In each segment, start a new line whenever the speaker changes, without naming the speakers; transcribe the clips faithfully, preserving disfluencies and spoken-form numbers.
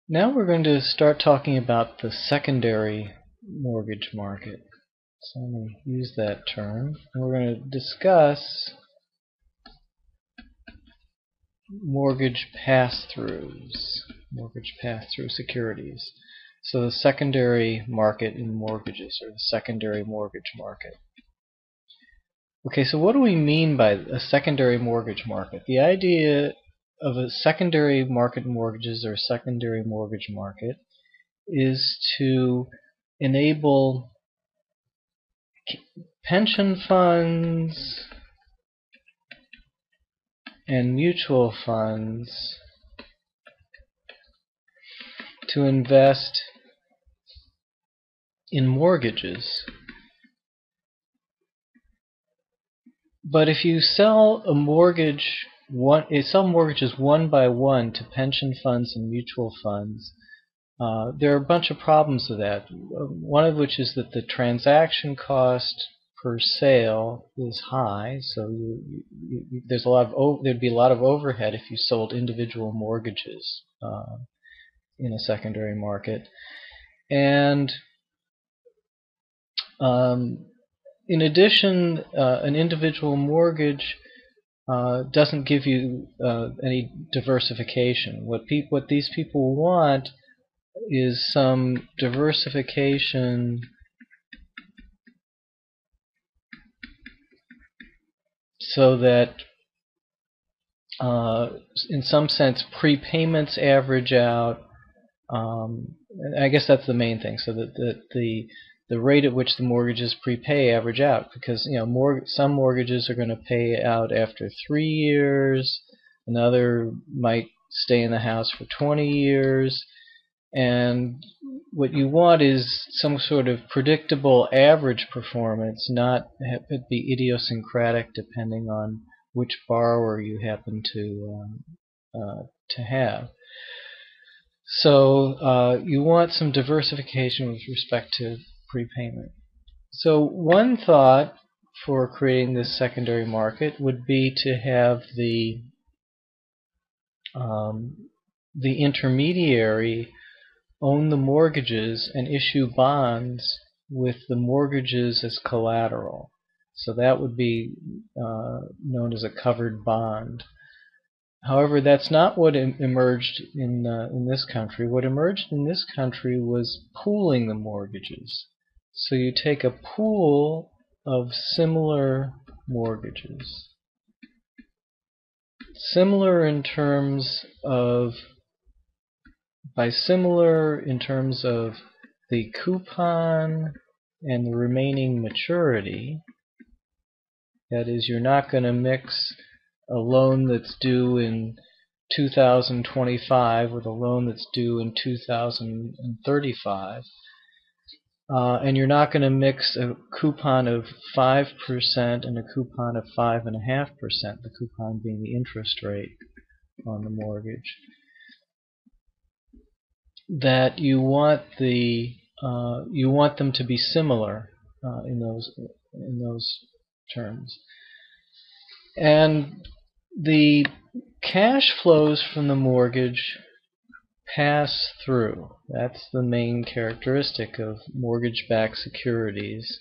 Now we're going to start talking about the secondary mortgage market. So I'm going to use that term, and we're going to discuss mortgage pass-throughs, mortgage pass-through securities. So the secondary market in mortgages, or the secondary mortgage market. Okay, so what do we mean by a secondary mortgage market? The idea of a secondary market in mortgages, or a secondary mortgage market, is to enable pension funds and mutual funds to invest in mortgages. But if you sell a mortgage, one, you sell mortgages one by one to pension funds and mutual funds, uh, there are a bunch of problems with that. One of which is that the transaction cost per sale is high, so you, you, you, there's a lot of there'd be a lot of overhead if you sold individual mortgages uh, in a secondary market, and um, in addition, uh, an individual mortgage uh, doesn't give you uh, any diversification. What pe what these people want is some diversification so that uh, in some sense prepayments average out. Um, I guess that's the main thing. So that the, the the rate at which the mortgages prepay average out, because you know more some mortgages are going to pay out after three years, another might stay in the house for twenty years, and what you want is some sort of predictable average performance, not have it be idiosyncratic depending on which borrower you happen to um, uh, to have. So uh, you want some diversification with respect to prepayment. So one thought for creating this secondary market would be to have the um, the intermediary own the mortgages and issue bonds with the mortgages as collateral. So that would be uh, known as a covered bond. However, that's not what emerged in uh, in this country. What emerged in this country was pooling the mortgages. So you take a pool of similar mortgages, similar in terms of by similar in terms of the coupon and the remaining maturity. That is, you're not going to mix a loan that's due in two thousand twenty-five with a loan that's due in two thousand thirty-five. Uh, and you're not going to mix a coupon of five percent and a coupon of five point five percent, the coupon being the interest rate on the mortgage. That you want the uh, you want them to be similar uh, in those in those terms. And the cash flows from the mortgage pass through. That's the main characteristic of mortgage-backed securities,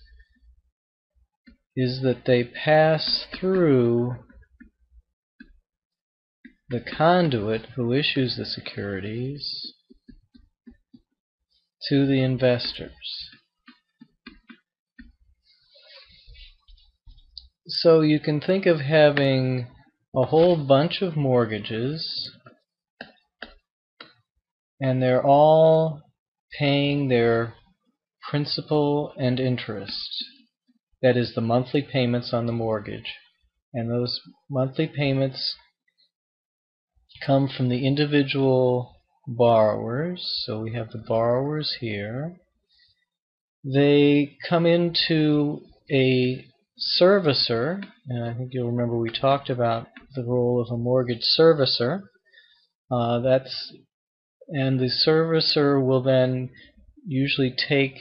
is that they pass through the conduit who issues the securities to the investors. So you can think of having a whole bunch of mortgages, and they're all paying their principal and interest. That is, the monthly payments on the mortgage. And those monthly payments come from the individual borrowers. So we have the borrowers here. They come into a servicer, and I think you'll remember we talked about the role of a mortgage servicer. Uh, that's and the servicer will then usually take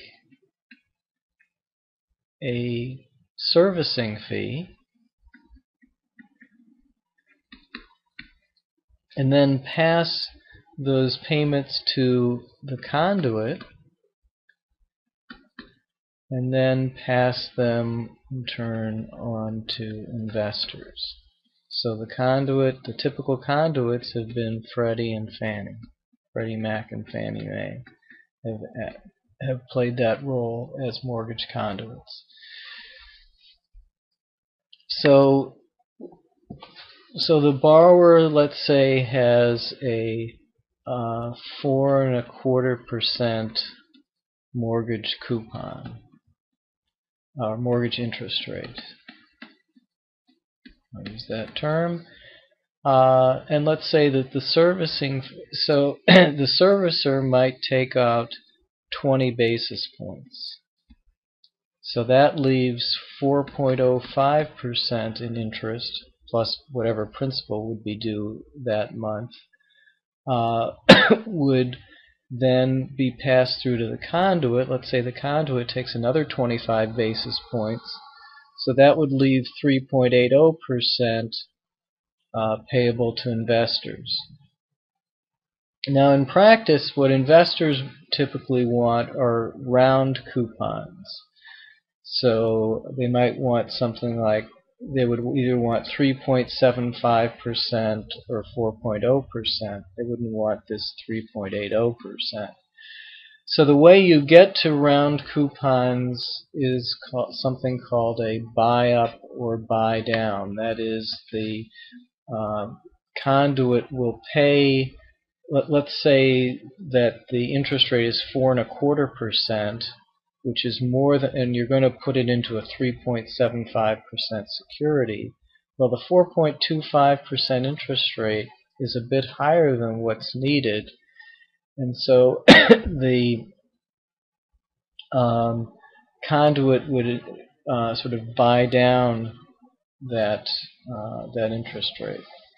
a servicing fee and then pass those payments to the conduit and then pass them in turn on to investors. So the conduit, the typical conduits have been Freddie and Fannie. Freddie Mac and Fannie Mae have, have played that role as mortgage conduits. So, so the borrower, let's say, has a uh, four and a quarter percent mortgage coupon, or mortgage interest rate. I'll use that term. Uh, and let's say that the servicing, so the servicer might take out twenty basis points. So that leaves four point zero five percent in interest, plus whatever principal would be due that month, uh, would then be passed through to the conduit. Let's say the conduit takes another twenty-five basis points. So that would leave three point eight zero percent uh, payable to investors. Now in practice, what investors typically want are round coupons. So they might want something like, they would either want three point seven five percent or four point zero percent. They wouldn't want this three point eight zero percent. So the way you get to round coupons is called, something called a buy up or buy down. That is, the uh, conduit will pay, let, let's say that the interest rate is four and a quarter percent, which is more than, and you're going to put it into a three point seven five percent security. Well, the four point two five percent interest rate is a bit higher than what's needed, and so the um, conduit would uh, sort of buy down that uh, that interest rate.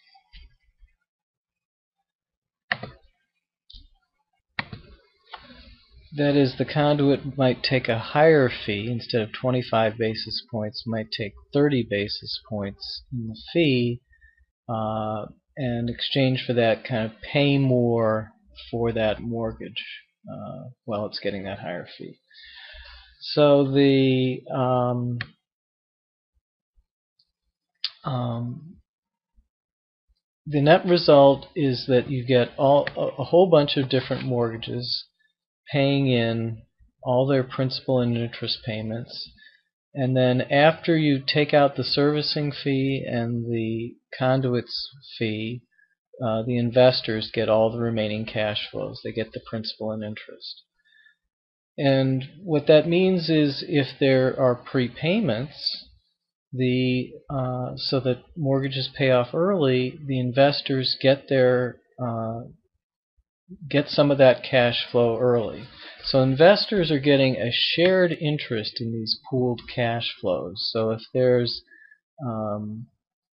That is, the conduit might take a higher fee. Instead of twenty-five basis points, might take thirty basis points in the fee, uh, and in exchange for that, kind of pay more for that mortgage uh, while it's getting that higher fee. So the um, um, the net result is that you get all a, a whole bunch of different mortgages paying in all their principal and interest payments, and then after you take out the servicing fee and the conduit's fee, uh, the investors get all the remaining cash flows. They get the principal and interest. And what that means is, if there are prepayments, the uh, so that mortgages pay off early, the investors get their uh, get some of that cash flow early. So investors are getting a shared interest in these pooled cash flows. So if there's um,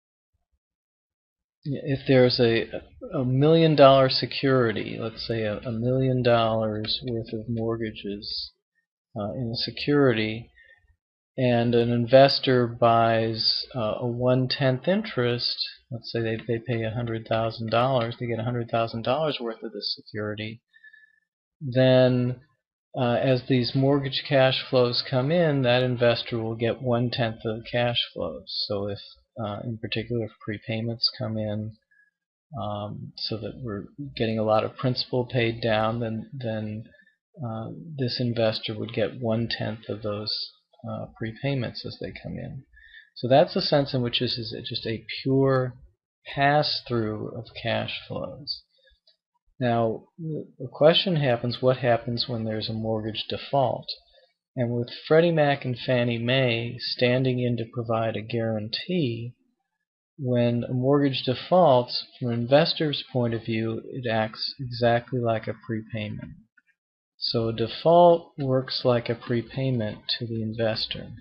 if there's a a million dollar security, let's say a, a million dollars worth of mortgages uh, in a security, and an investor buys uh, a one-tenth interest, let's say they, they pay one hundred thousand dollars, they get one hundred thousand dollars worth of this security, then uh, as these mortgage cash flows come in, that investor will get one-tenth of the cash flows. So if, uh, in particular, if prepayments come in, um, so that we're getting a lot of principal paid down, then, then uh, this investor would get one-tenth of those Uh, prepayments as they come in. So that's the sense in which this is just a pure pass-through of cash flows. Now, the question happens, what happens when there's a mortgage default? And with Freddie Mac and Fannie Mae standing in to provide a guarantee, when a mortgage defaults, from an investor's point of view, it acts exactly like a prepayment. So a default works like a prepayment to the investor.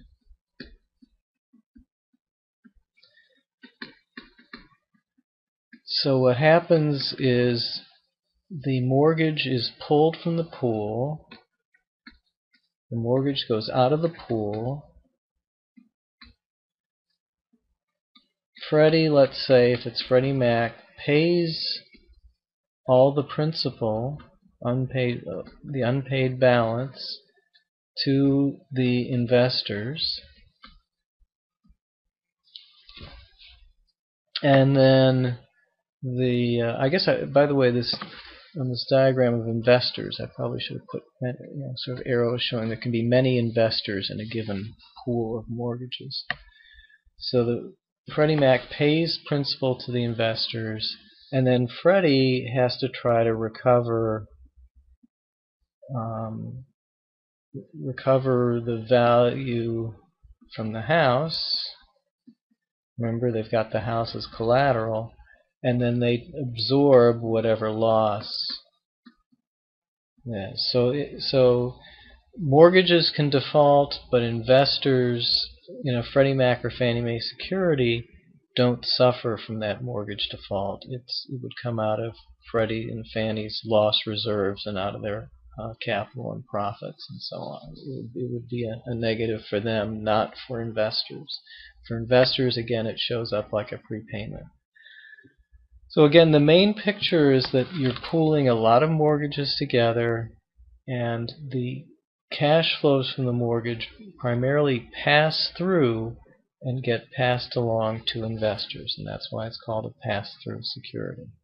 So what happens is the mortgage is pulled from the pool. The mortgage goes out of the pool. Freddie, let's say if it's Freddie Mac, pays all the principal, unpaid, uh, the unpaid balance, to the investors, and then the uh, I guess I, by the way, this on this diagram of investors, I probably should have put you know, sort of arrows showing there can be many investors in a given pool of mortgages. So the Freddie Mac pays principal to the investors, and then Freddie has to try to recover um, recover the value from the house. Remember, they've got the house as collateral, and then they absorb whatever loss. Yeah, so so mortgages can default, but investors, you know, Freddie Mac or Fannie Mae security, don't suffer from that mortgage default. It's it would come out of Freddie and Fannie's loss reserves and out of their uh, capital and profits and so on. It would, it would be a, a negative for them, not for investors. For investors, again, it shows up like a prepayment. So again, the main picture is that you're pooling a lot of mortgages together, and the cash flows from the mortgage primarily pass through and get passed along to investors, and that's why it's called a pass-through security.